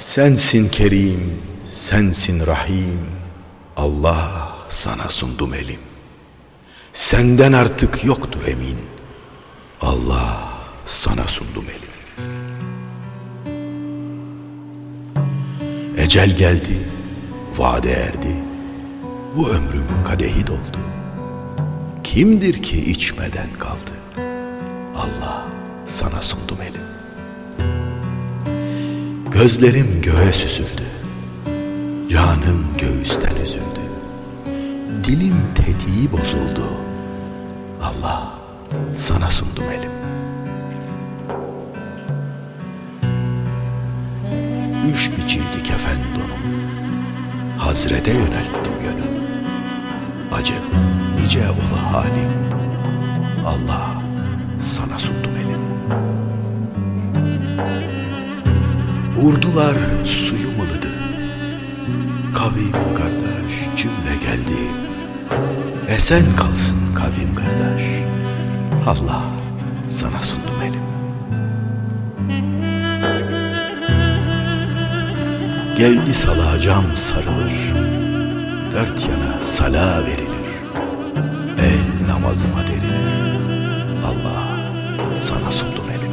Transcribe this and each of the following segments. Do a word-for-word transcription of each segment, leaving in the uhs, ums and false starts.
Sensin Kerim, sensin Rahim, Allah sana sundum elim. Senden artık yoktur emin, Allah sana sundum elim. Ecel geldi, vade erdi, bu ömrüm kadehi doldu. Kimdir ki içmeden kaldı, Allah sana sundum elim. Gözlerim göğe süzüldü, canım göğüsten üzüldü. Dilim tetiği bozuldu, Allah sana sundum elim. Üç biçildi kefen donum, Hazrete yönelttim yönüm. Acep nice ola halim, Allah sana sundum elim. Vurdular suyum ılıdı, kavim kardeş cümle geldi. Esen kalsın kavim kardeş, Allah sana sundum elim. Geldi sala cam sarılır, dört yana sala verilir. El namazıma derilir, Allah sana sundum elim.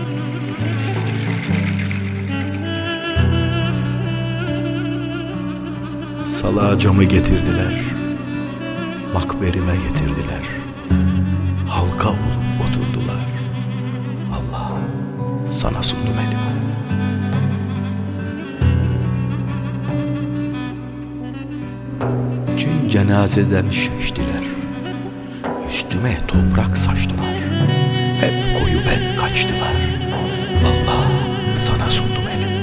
Sala camı getirdiler, makberime getirdiler. Halka olup oturdular, Allah sana sundum elim. Cün cenazeden şeştiler, üstüme toprak saçtılar. Hep koyu ben kaçtılar, Allah sana sundum elim.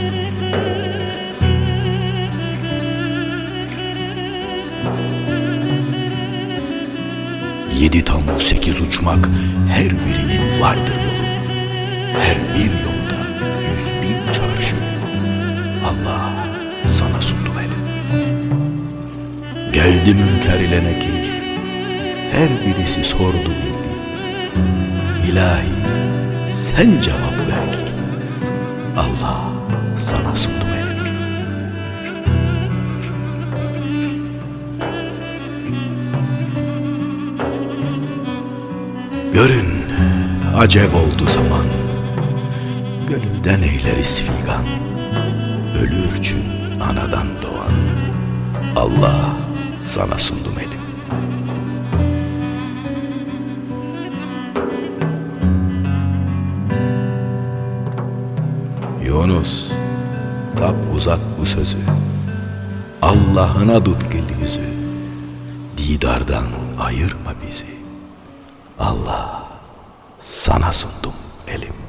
Yedi Temmuz sekiz uçmak, her birinin vardır yolu. Her bir yolda yüz bin çarşı, Allah sana sundum elim. Geldi münker ile nekir, her birisi sordu bir bir. İlahi sen cevap ver ki, Allah sana sundum elim. Görün acep oldu zaman, gönülden eyleriz figan. Ölürçün anadan doğan, Allah sana sundum elim. Yunus, tap uzat bu sözü, Allah'ına tut gel yüzü. Didardan ayırma bizi, Allah sana sundum elim.